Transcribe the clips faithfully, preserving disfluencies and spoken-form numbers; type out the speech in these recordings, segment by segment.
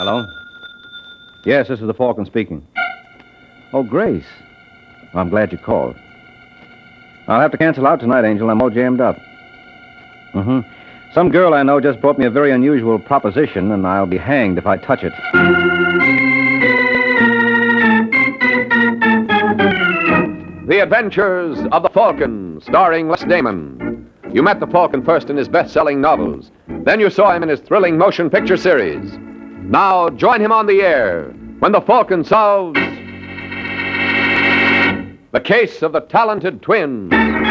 Hello? Yes, this is the Falcon speaking. Oh, Grace. Well, I'm glad you called. I'll have to cancel out tonight, Angel. I'm all jammed up. Mm-hmm. Some girl I know just brought me a very unusual proposition, and I'll be hanged if I touch it. The Adventures of the Falcon, starring Les Damon. You met the Falcon first in his best-selling novels. Then you saw him in his thrilling motion picture series. Now join him on the air when the Falcon solves the case of the talented twins.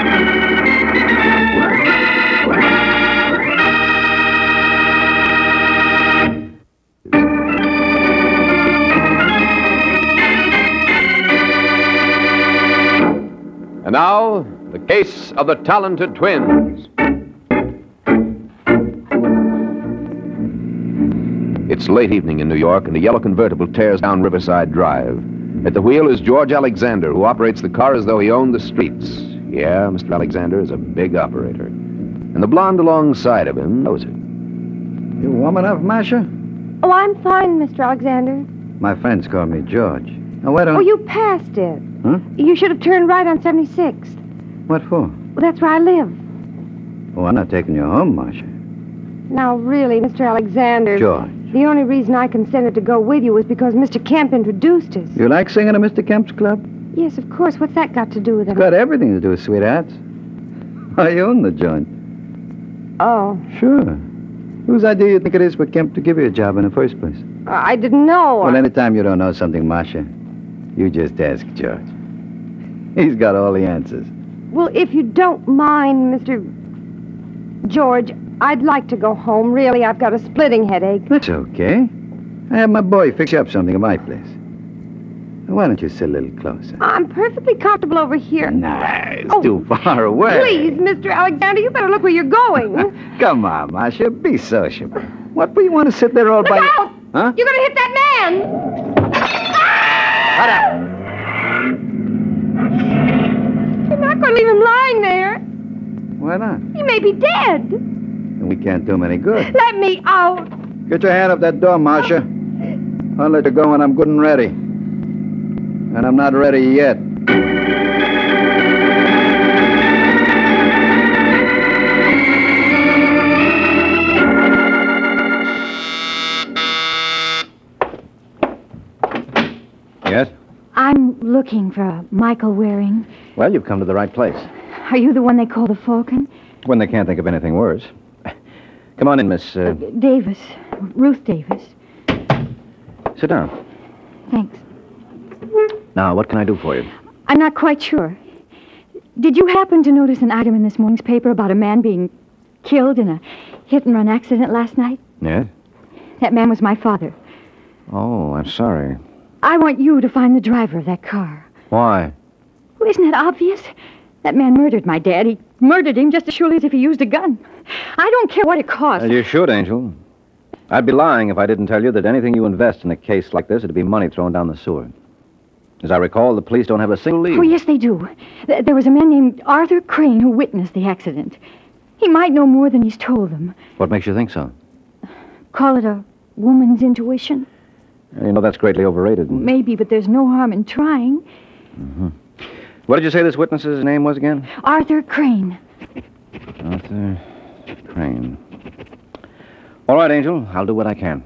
And now, the case of the talented twins. It's late evening in New York, and the yellow convertible tears down Riverside Drive. At the wheel is George Alexander, who operates the car as though he owned the streets. Yeah, Mister Alexander is a big operator. And the blonde alongside of him knows it. You warm enough, Masha? Oh, I'm fine, Mister Alexander. My friends call me George. Now, why don't... Oh, you passed it. Huh? You should have turned right on seventy-sixth. What for? Well, that's where I live. Oh, I'm not taking you home, Masha. Now, really, Mister Alexander... George. The only reason I consented to go with you was because Mister Kemp introduced us. You like singing at Mister Kemp's club? Yes, of course. What's that got to do with it? It's got everything to do with sweethearts. I own the joint. Oh. Sure. Whose idea do you think it is for Kemp to give you a job in the first place? I didn't know. Well, anytime you don't know something, Masha, you just ask George. He's got all the answers. Well, if you don't mind, Mister George, I'd like to go home. Really, I've got a splitting headache. That's okay. I have my boy fix you up something at my place. Why don't you sit a little closer? I'm perfectly comfortable over here. Nah, it's Oh, too far away. Please, Mister Alexander, you better look where you're going. Come on, Masha, be sociable. What do you want to sit there all Look by... out! Huh? You're going to hit that man! Shut up! You're not going to leave him lying there. Why not? He may be dead. And we can't do him any good. Let me out. Get your hand up that door, Masha. I'll let you go when I'm good and ready. And I'm not ready yet. Yes? I'm looking for a Michael Waring. Well, you've come to the right place. Are you the one they call the Falcon? When they can't think of anything worse. Come on in, Miss... Uh, Davis. Ruth Davis. sit down. Thanks. Now, what can I do for you? I'm not quite sure. Did you happen to notice an item in this morning's paper about a man being killed in a hit-and-run accident last night? Yes? That man was my father. Oh, I'm sorry. I want you to find the driver of that car. Why? Well, isn't that obvious? That man murdered my dad. He murdered him just as surely as if he used a gun. I don't care what it costs. Well, you should, Angel. I'd be lying if I didn't tell you that anything you invest in a case like this would be money thrown down the sewer. As I recall, the police don't have a single lead. Oh, yes, they do. Th- There was a man named Arthur Crane who witnessed the accident. He might know more than he's told them. What makes you think so? Call it a woman's intuition? You know, that's greatly overrated. Maybe, but there's no harm in trying. Mm-hmm. What did you say this witness's name was again? Arthur Crane. Arthur Crane. All right, Angel. I'll do what I can.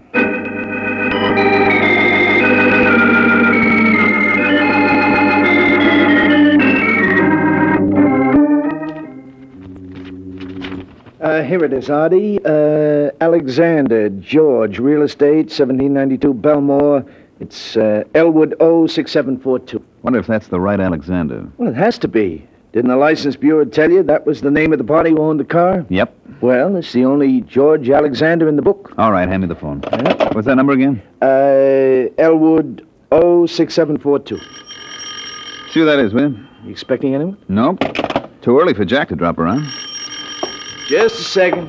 Uh, here it is, Artie. Uh, Alexander George, real estate, seventeen ninety-two Belmore. It's uh, Elwood O six seven four two. Wonder if that's the right Alexander. Well, it has to be. Didn't the license bureau tell you that was the name of the party who owned the car? Yep. Well, it's the only George Alexander in the book. All right, hand me the phone. Yeah. What's that number again? Uh, Elwood O six seven four two. See who that is, will you? You expecting anyone? Nope. Too early for Jack to drop around. Just a second.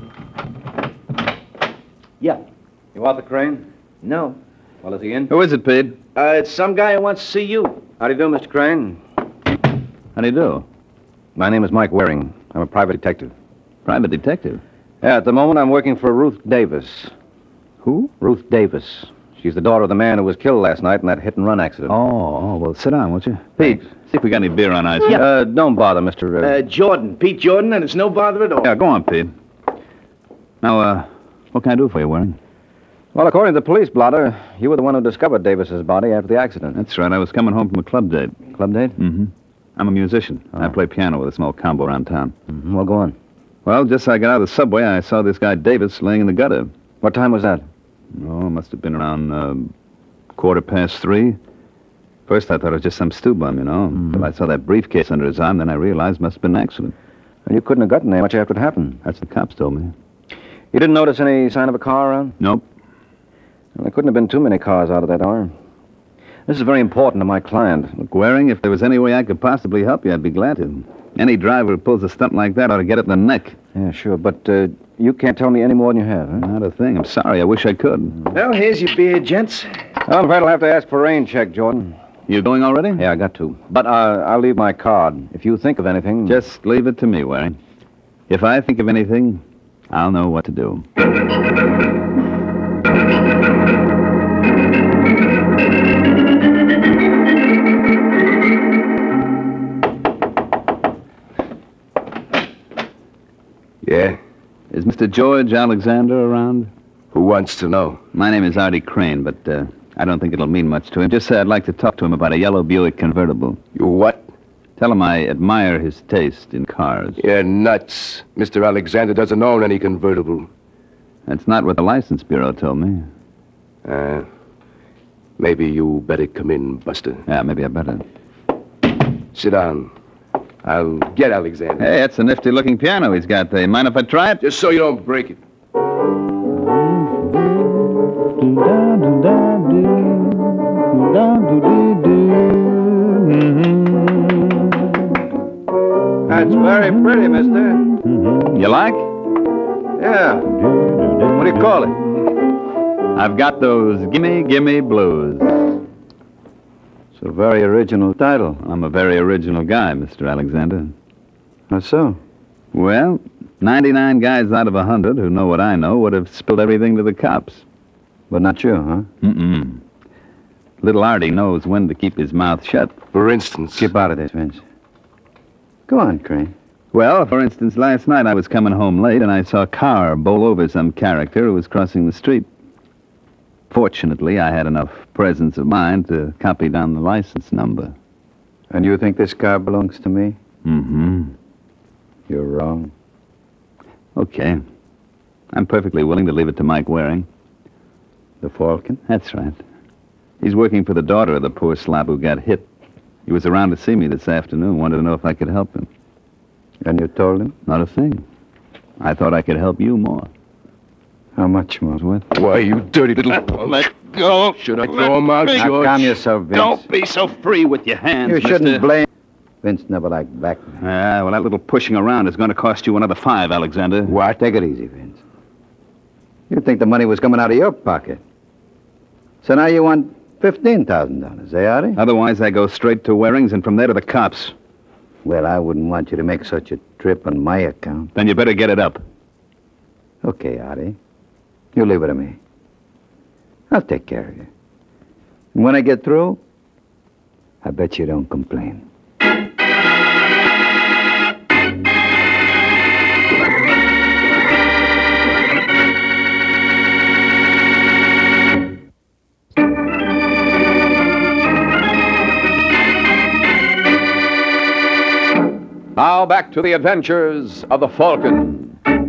Yeah. You Arthur Crane? No. Well, is he in? Who is it, Pete? Uh, it's some guy who wants to see you. How do you do, Mister Crane? How do you do? My name is Mike Waring. I'm a private detective. Private detective. Yeah, at the moment I'm working for Ruth Davis. Who? Ruth Davis. She's the daughter of the man who was killed last night in that hit-and-run accident. Oh, oh, well, sit down, won't you? Pete. See if we got any beer on ice. Uh, don't bother, Mister Uh... Uh, Jordan. Pete Jordan, and it's no bother at all. Yeah, go on, Pete. Now, uh, what can I do for you, Waring? Well, according to the police blotter, you were the one who discovered Davis's body after the accident. That's right. I was coming home from a club date. Club date? Mm-hmm. I'm a musician. Oh. I play piano with a small combo around town. Mm-hmm. Well, go on. Well, just as I got out of the subway, I saw this guy Davis laying in the gutter. What time was that? Oh, it must have been around uh, quarter past three. First, I thought it was just some stew bum, you know. Mm-hmm. But I saw that briefcase under his arm, then I realized it must have been an accident. Well, you couldn't have gotten there much after it happened. That's what the cops told me. You didn't notice any sign of a car around? Nope. Well, there couldn't have been too many cars out of that hour. This is very important to my client. Look, Waring, if there was any way I could possibly help you, I'd be glad to. Any driver who pulls a stunt like that ought to get it in the neck. Yeah, sure, but uh, you can't tell me any more than you have, huh? Not a thing. I'm sorry. I wish I could. Well, here's your beer, gents. I'm afraid I'll have to ask for a rain check, Jordan. You going already? Yeah, I got to. But uh, I'll leave my card. If you think of anything... Just leave it to me, Waring. If I think of anything, I'll know what to do. Yeah? Is Mister George Alexander around? Who wants to know? My name is Artie Crane, but uh, I don't think it'll mean much to him. Just say I'd like to talk to him about a yellow Buick convertible. You what? Tell him I admire his taste in cars. You're nuts. Mister Alexander doesn't own any convertible. That's not what the license bureau told me. Uh, maybe you better come in, Buster. Yeah, maybe I better. Sit down. I'll get Alexander. Hey, that's a nifty-looking piano he's got there. Mind if I try it? Just so you don't break it. That's very pretty, mister. Mm-hmm. You like? Yeah. What do you call it? I've got those gimme, gimme blues. It's a very original title. I'm a very original guy, Mister Alexander. How so? Well, ninety-nine guys out of a hundred who know what I know would have spilled everything to the cops. But not you, huh? Mm-mm. Little Artie knows when to keep his mouth shut. For instance. Keep out of this, Vince. Go on, Crane. Well, for instance, last night I was coming home late and I saw a car bowl over some character who was crossing the street. Fortunately, I had enough presence of mind to copy down the license number. And you think this car belongs to me? Mm-hmm. You're wrong. Okay. I'm perfectly willing to leave it to Mike Waring. The Falcon? That's right. He's working for the daughter of the poor slob who got hit. He was around to see me this afternoon, wanted to know if I could help him. And you told him? Not a thing. I thought I could help you more. How much more? What? Why, you dirty little... Let go. Should I throw him out, Now, George? calm yourself, Vince. Don't be so free with your hands, You shouldn't mister. blame... Vince never liked black men. Ah, well, that little pushing around is going to cost you another five, Alexander. What? Take it easy, Vince. You think the money was coming out of your pocket. So now you want fifteen thousand dollars, eh, Artie? Otherwise, I go straight to Waring's and from there to the cops. Well, I wouldn't want you to make such a trip on my account. Then you better get it up. Okay, Artie. You leave it to me. I'll take care of you. And when I get through, I bet you don't complain. Now back to the adventures of the Falcon.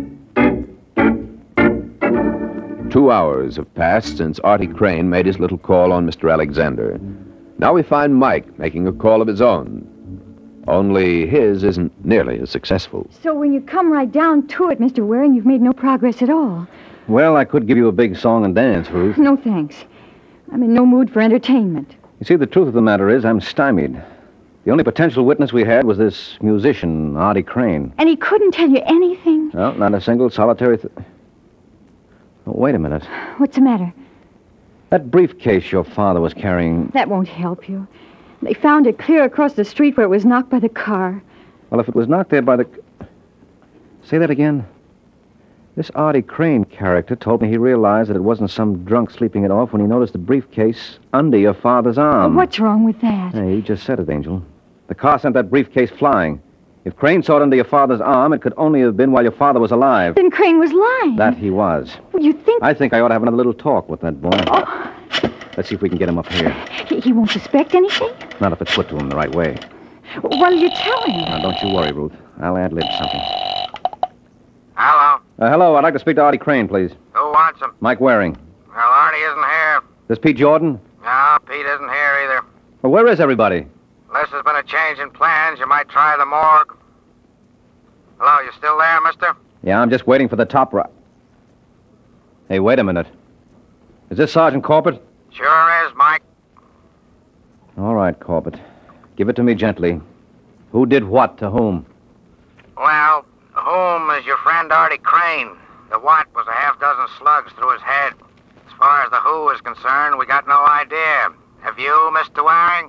Two hours have passed since Artie Crane made his little call on Mister Alexander. Now we find Mike making a call of his own. Only his isn't nearly as successful. So when you come right down to it, Mister Waring, you've made no progress at all. Well, I could give you a big song and dance, Ruth. No thanks. I'm in no mood for entertainment. You see, the truth of the matter is I'm stymied. The only potential witness we had was this musician, Artie Crane. And he couldn't tell you anything? Well, not a single solitary... Th- oh, wait a minute. What's the matter? That briefcase your father was carrying... That won't help you. They found it clear across the street where it was knocked by the car. Well, if it was knocked there by the... Say that again. This Artie Crane character told me he realized that it wasn't some drunk sleeping it off when he noticed the briefcase under your father's arm. What's wrong with that? Hey, you just said it, Angel. The car sent that briefcase flying. If Crane saw it under your father's arm, it could only have been while your father was alive. Then Crane was lying. That he was. You think... I think I ought to have another little talk with that boy. Oh. Let's see if we can get him up here. He, he won't suspect anything? Not if it's put to him the right way. What'll you tell him? Now, don't you worry, Ruth. I'll ad-lib something. Hello? Uh, hello, I'd like to speak to Artie Crane, please. Who wants him? Mike Waring. Well, Artie isn't here. This Pete Jordan? No, Pete isn't here either. Well, where is everybody? Unless there's been a change in plans, you might try the morgue. Hello, you still there, mister? Yeah, I'm just waiting for the top right. Hey, wait a minute. Is this Sergeant Corbett? Sure is, Mike. All right, Corbett. Give it to me gently. Who did what to whom? Well, whom is your friend Artie Crane. The what was a half dozen slugs through his head. As far as the who is concerned, we got no idea. Have you, Mister Waring?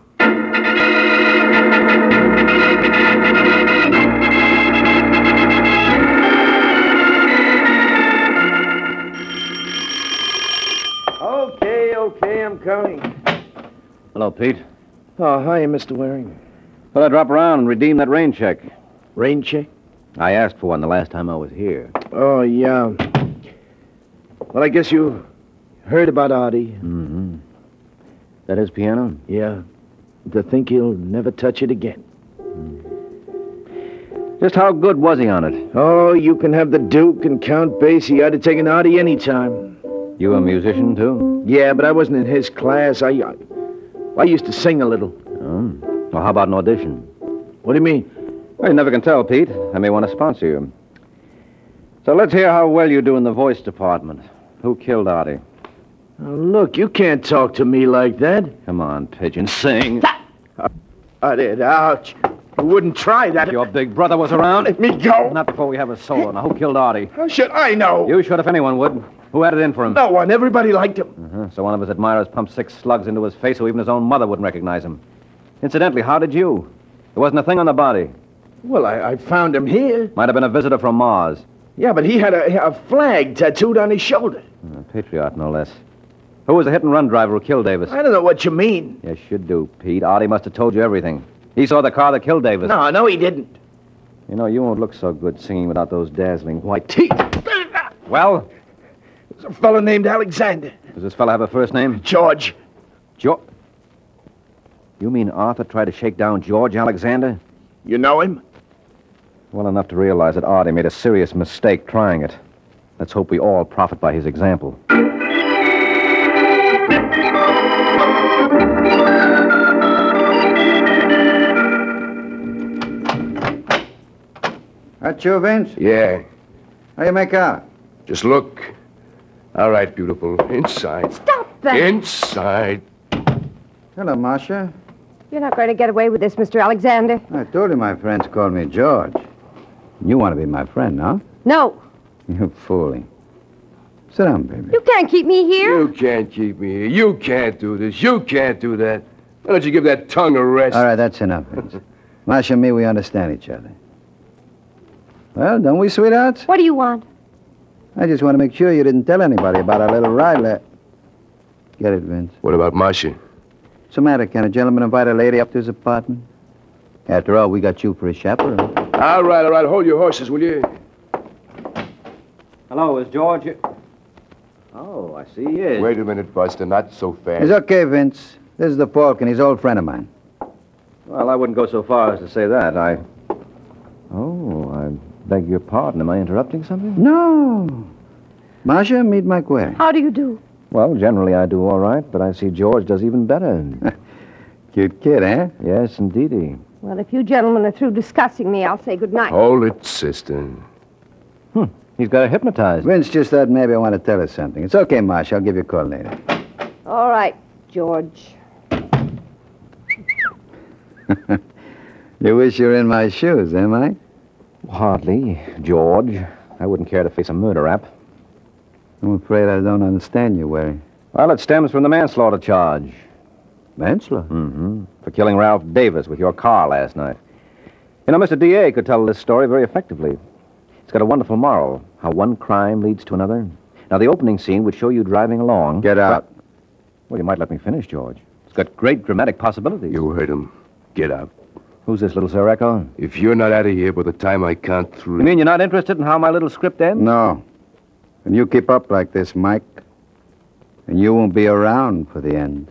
Okay, okay, I'm coming. Hello, Pete. Oh, hi, Mister Waring. Thought I'd drop around and redeem that rain check. Rain check? I asked for one the last time I was here. Oh, yeah. Well, I guess you heard about Artie. Mm-hmm. That his piano? Yeah. To think he'll never touch it again. Just how good was he on it? Oh, you can have the Duke and Count Basie. I'd have taken Artie any time. You a musician, too? Yeah, but I wasn't in his class. I, I, I used to sing a little. Oh. Well, how about an audition? What do you mean? Well, you never can tell, Pete. I may want to sponsor you. So let's hear how well you do in the voice department. Who killed Artie? Oh, look, you can't talk to me like that. Come on, Pigeon, sing. I did. Ouch. You wouldn't try that. If your big brother was around. Let me go. Not before we have a solo. Now, who killed Artie? How should I know? You should if anyone would. Who had it in for him? No one. Everybody liked him. Uh-huh. So one of his admirers pumped six slugs into his face so even his own mother wouldn't recognize him. Incidentally, how did you? There wasn't a thing on the body. Well, I, I found him here. Might have been a visitor from Mars. Yeah, but he had a, a flag tattooed on his shoulder. A patriot, no less. Who was the hit-and-run driver who killed Davis? I don't know what you mean. Yes, you do, Pete. Artie must have told you everything. He saw the car that killed Davis. No, no, he didn't. You know, you won't look so good singing without those dazzling white teeth. Well? There's a fellow named Alexander. Does this fellow have a first name? George. George? You mean Arthur tried to shake down George Alexander? You know him? Well enough to realize that Artie made a serious mistake trying it. Let's hope we all profit by his example. That you, Vince? Yeah. How you make out? Just look. All right, beautiful. Inside. Stop that! Inside. Hello, Marcia. You're not going to get away with this, Mister Alexander. I told you my friends called me George. You want to be my friend, no? No. You're fooling. Sit down, baby. You can't keep me here. You can't keep me here. You can't do this. You can't do that. Why don't you give that tongue a rest? All right, that's enough, Vince. Marcia and me, we understand each other. Well, don't we, sweethearts? What do you want? I just want to make sure you didn't tell anybody about our little ride. La- Get it, Vince? What about Marcia? What's the matter? Can a gentleman invite a lady up to his apartment? After all, we got you for a chaperone. All right, all right. Hold your horses, will you? Hello, is George here? Oh, I see he is. Wait a minute, Buster. Not so fast. It's okay, Vince. This is the Falcon. He's an old friend of mine. Well, I wouldn't go so far as to say that. I... Oh, I beg your pardon. Am I interrupting something? No. Marcia, meet Mike Waring. How do you do? Well, generally I do all right, but I see George does even better. Cute kid, eh? Yes, indeedy. Well, if you gentlemen are through discussing me, I'll say good night. Hold it, sister. Hmm. He's got her hypnotized. Vince just thought maybe I want to tell her something. It's okay, Marcia. I'll give you a call later. All right, George. You wish you were in my shoes, eh, Mike? Hardly, George. I wouldn't care to face a murder rap. I'm afraid I don't understand you, Waring. Well, it stems from the manslaughter charge. Manslaughter? Mm-hmm. For killing Ralph Davis with your car last night. You know, Mister D A could tell this story very effectively. It's got a wonderful moral, how one crime leads to another. Now, the opening scene would show you driving along. Get out. Well, you might let me finish, George. It's got great dramatic possibilities. You heard him. Get out. Who's this little Sir Echo? If you're not out of here by the time I count three... You mean you're not interested in how my little script ends? No. And you keep up like this, Mike, and you won't be around for the end.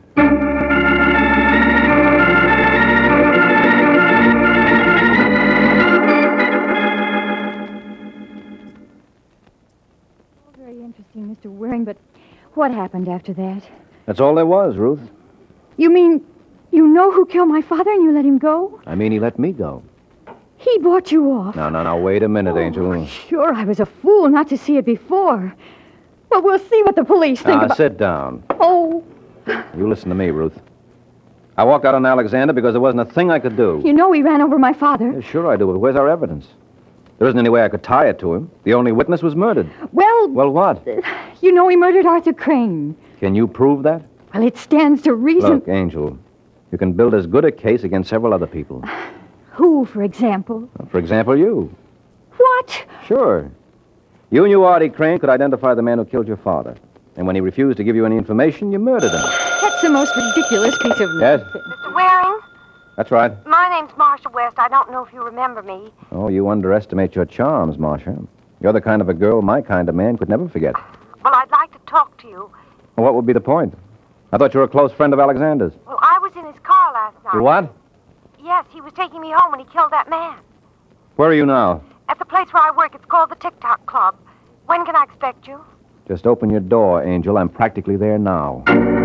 Very interesting, Mister Waring, but what happened after that? That's all there was, Ruth. You mean you know who killed my father and you let him go? I mean, he let me go. He bought you off. No, no, no, wait a minute, Oh, Angel. Sure, I was a fool not to see it before. But we'll see what the police think Now, about... sit down. Oh, You listen to me, Ruth. I walked out on Alexander because there wasn't a thing I could do. you know he ran over my father. Yeah, sure I do, but where's our evidence? There isn't any way I could tie it to him. The only witness was murdered. Well, Well, what? you know he murdered Arthur Crane. Can you prove that? Well, it stands to reason... Look, Angel, you can build as good a case against several other people. Who, for example? For example, you. What? Sure. You knew Artie Crane could identify the man who killed your father. And when he refused to give you any information, you murdered him. That's the most ridiculous piece of... Yes? Mister Waring, That's right. my name's Marcia West. I don't know if you remember me. Oh, you underestimate your charms, Marcia. You're the kind of a girl my kind of man could never forget. Well, I'd like to talk to you. Well, what would be the point? I thought you were a close friend of Alexander's. Well, I was in his car last night. You what? Yes, he was taking me home when he killed that man. Where are you now? At the place where I work, it's called the Tick-Tock Club. When can I expect you? Just open your door, Angel. I'm practically there now.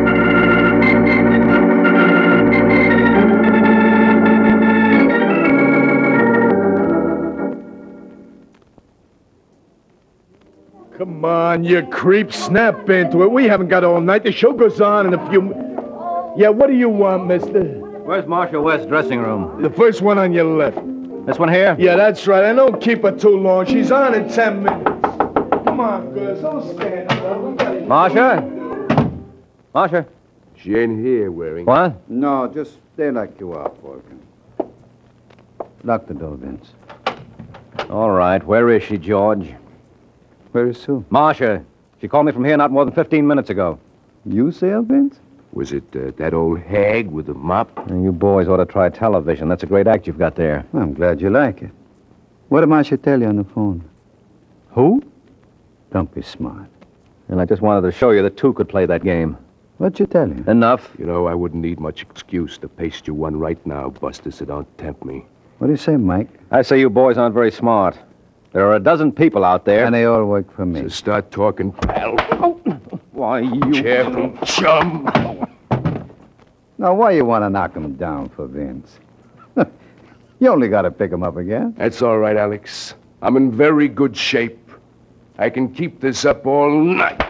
Come on, you creep. Snap into it. We haven't got all night. The show goes on in a few... Yeah, what do you want, mister? Where's Marcia West's dressing room? The first one on your left. This one here? Yeah, that's right. I don't keep her too long. She's on in ten minutes. Come on, girls. Don't stand up. Marcia? Marcia? She ain't here, Waring. What? No, just stay like you are, Falcon. Lock the door, Vince. All right. Where is she, George? Where is Sue? Marcia. She called me from here not more than fifteen minutes ago. You say her, Vince? Was it uh, that old hag with the mop? And you boys ought to try television. That's a great act you've got there. I'm glad you like it. What did Marcia tell you on the phone? Who? Don't be smart. And I just wanted to show you that two could play that game. What'd you tell you? Enough. You know, I wouldn't need much excuse to paste you one right now, Buster, so don't tempt me. What do you say, Mike? I say you boys aren't very smart. There are a dozen people out there. And they all work for me. So start talking, pal. Why, you... Careful, chum. Now, why you want to knock him down for Vince? You only got to pick him up again. That's all right, Alex. I'm in very good shape. I can keep this up all night.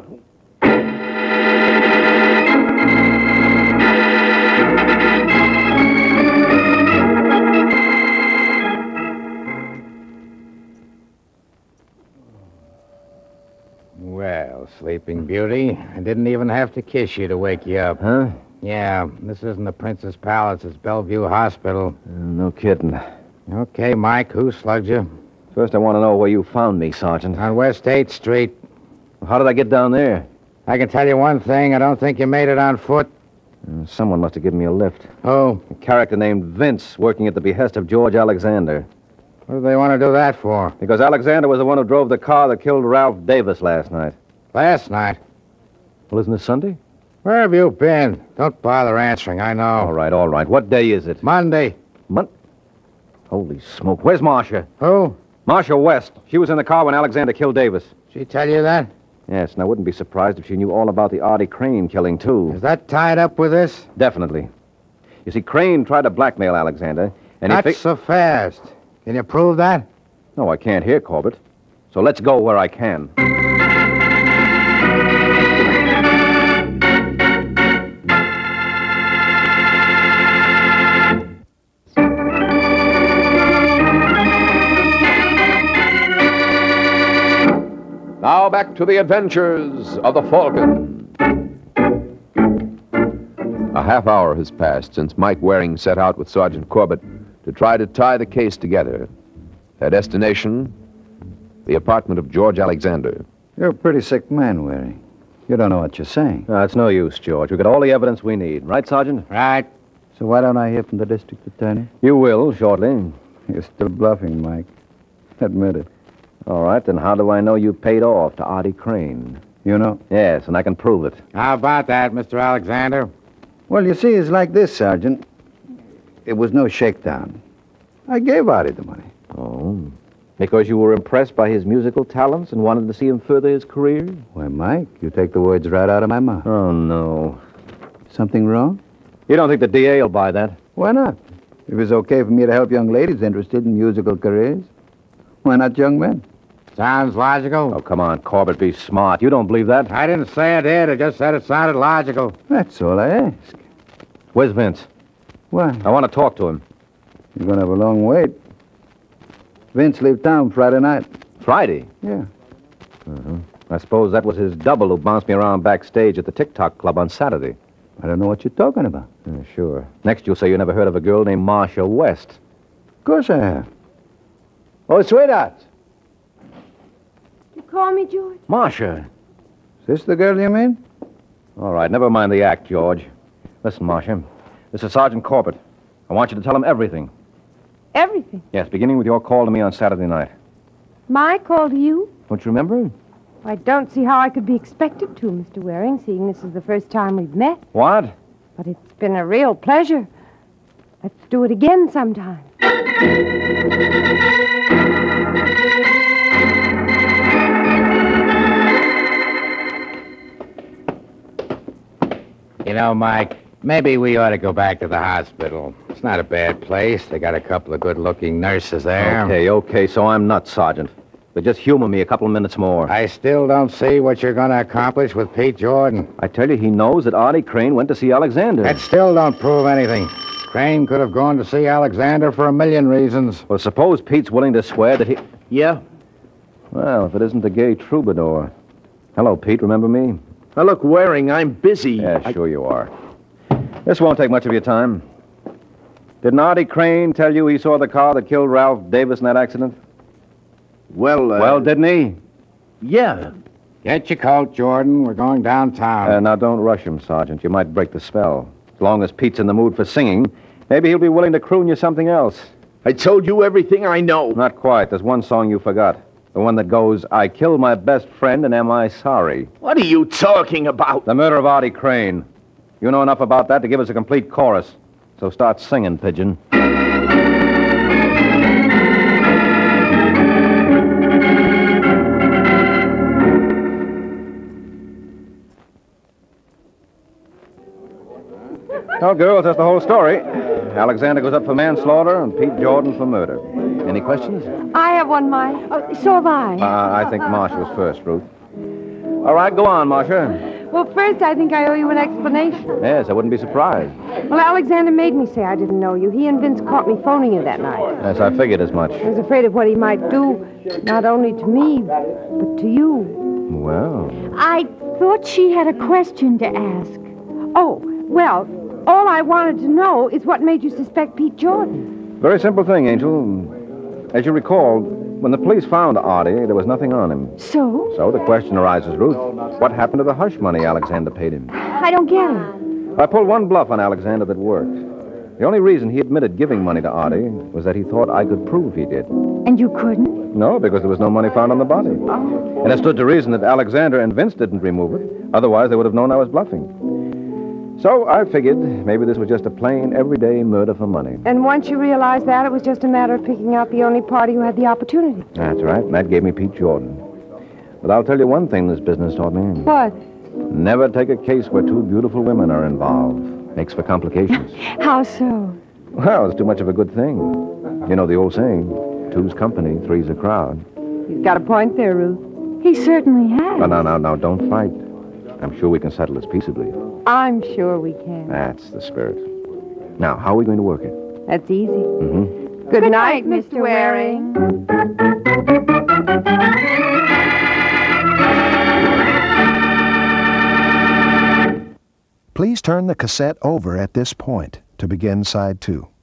Well, Sleeping Beauty, I didn't even have to kiss you to wake you up. Huh? Yeah, this isn't the Princess Palace. It's Bellevue Hospital. Uh, no kidding. Okay, Mike, who slugged you? First, I want to know where you found me, Sergeant. On West eighth Street. How did I get down there? I can tell you one thing. I don't think you made it on foot. Uh, someone must have given me a lift. Oh, A character named Vince, working at the behest of George Alexander. what do they want to do that for? Because Alexander was the one who drove the car that killed Ralph Davis last night. Last night. Well, isn't this Sunday? Where have you been? Don't bother answering. I know. All right, all right. What day is it? Monday. Mon- Holy smoke. Where's Marcia? Who? Marcia West. She was in the car when Alexander killed Davis. She tell you that? Yes, and I wouldn't be surprised if she knew all about the Artie Crane killing, too. Is that tied up with this? Definitely. You see, Crane tried to blackmail Alexander, and Not he... fi- so fast. Can you prove that? No, I can't hear Corbett. So let's go where I can. Now back to the adventures of the Falcon. A half hour has passed since Mike Waring set out with Sergeant Corbett to try to tie the case together. Their destination, the apartment of George Alexander. You're a pretty sick man, Waring. You don't know what you're saying. No, it's no use, George. We've got all the evidence we need. Right, Sergeant? Right. So why don't I hear from the district attorney? You will, shortly. You're still bluffing, Mike. Admit it. All right, then how do I know you paid off to Artie Crane? You know? Yes, and I can prove it. How about that, Mister Alexander? Well, you see, it's like this, Sergeant. It was no shakedown. I gave Artie the money. Oh. Because you were impressed by his musical talents and wanted to see him further his career? Why, Mike, you take the words right out of my mouth. Oh, no. Something wrong? You don't think the D A will buy that? Why not? If it's okay for me to help young ladies interested in musical careers, why not young men? Sounds logical. Oh, come on, Corbett, be smart. You don't believe that? I didn't say I did. I just said it sounded logical. That's all I ask. Where's Vince? Why? I want to talk to him. You're going to have a long wait. Vince leave town Friday night. Friday? Yeah. Uh-huh. I suppose that was his double who bounced me around backstage at the Tick-Tock Club on Saturday. I don't know what you're talking about. Yeah, sure. Next you'll say you never heard of a girl named Marcia West. Of course I have. Oh, sweetheart. You call me, George? Marcia. Is this the girl you mean? All right, never mind the act, George. Listen, Marcia. This is Sergeant Corbett. I want you to tell him everything. Everything? Yes, beginning with your call to me on Saturday night. My call to you? Don't you remember? I don't see how I could be expected to, Mister Waring, seeing this is the first time we've met. What? But it's been a real pleasure. Let's do it again sometime. You know, Mike, maybe we ought to go back to the hospital. It's not a bad place. They got a couple of good-looking nurses there. Okay, okay, so I'm nuts, Sergeant. But just humor me a couple of minutes more. I still don't see what you're going to accomplish with Pete Jordan. I tell you, he knows that Artie Crane went to see Alexander. That still don't prove anything. Crane could have gone to see Alexander for a million reasons. Well, suppose Pete's willing to swear that he... Yeah? Well, if it isn't the gay troubadour. Hello, Pete, remember me? Now, look, Waring, I'm busy. Yeah, I... sure you are. This won't take much of your time. Didn't Artie Crane tell you he saw the car that killed Ralph Davis in that accident? Well, uh... Well, didn't he? Yeah. Get your coat, Jordan. We're going downtown. Uh, now, don't rush him, Sergeant. You might break the spell. As long as Pete's in the mood for singing, maybe he'll be willing to croon you something else. I told you everything I know. Not quite. There's one song you forgot. The one that goes, I killed my best friend and am I sorry? What are you talking about? The murder of Artie Crane. You know enough about that to give us a complete chorus. So start singing, Pigeon. Well, girls, that's the whole story. Alexander goes up for manslaughter and Pete Jordan for murder. Any questions? I have one, Mike. Oh, so have I. Uh, I think Marcia was first, Ruth. All right, go on, Marcia. Well, first, I think I owe you an explanation. Yes, I wouldn't be surprised. Well, Alexander made me say I didn't know you. He and Vince caught me phoning you that night. Yes, I figured as much. I was afraid of what he might do, not only to me, but to you. Well. I thought she had a question to ask. Oh, well, all I wanted to know is what made you suspect Pete Jordan. Very simple thing, Angel. As you recall, when the police found Artie, there was nothing on him. So? So the question arises, Ruth, what happened to the hush money Alexander paid him? I don't get it. I pulled one bluff on Alexander that worked. The only reason he admitted giving money to Artie was that he thought I could prove he did. And you couldn't? No, because there was no money found on the body. Oh. And it stood to reason that Alexander and Vince didn't remove it. Otherwise, they would have known I was bluffing. So I figured maybe this was just a plain, everyday murder for money. And once you realized that, it was just a matter of picking out the only party who had the opportunity. That's right, and that gave me Pete Jordan. But I'll tell you one thing this business taught me. What? Never take a case where two beautiful women are involved. Makes for complications. How so? Well, it's too much of a good thing. You know the old saying, two's company, three's a crowd. He's got a point there, Ruth. He certainly has. No, no, no, no, don't fight. I'm sure we can settle this peaceably. I'm sure we can. That's the spirit. Now, how are we going to work it? That's easy. Mm-hmm. Good, Good night, Mister Waring. Please turn the cassette over at this point to begin side two.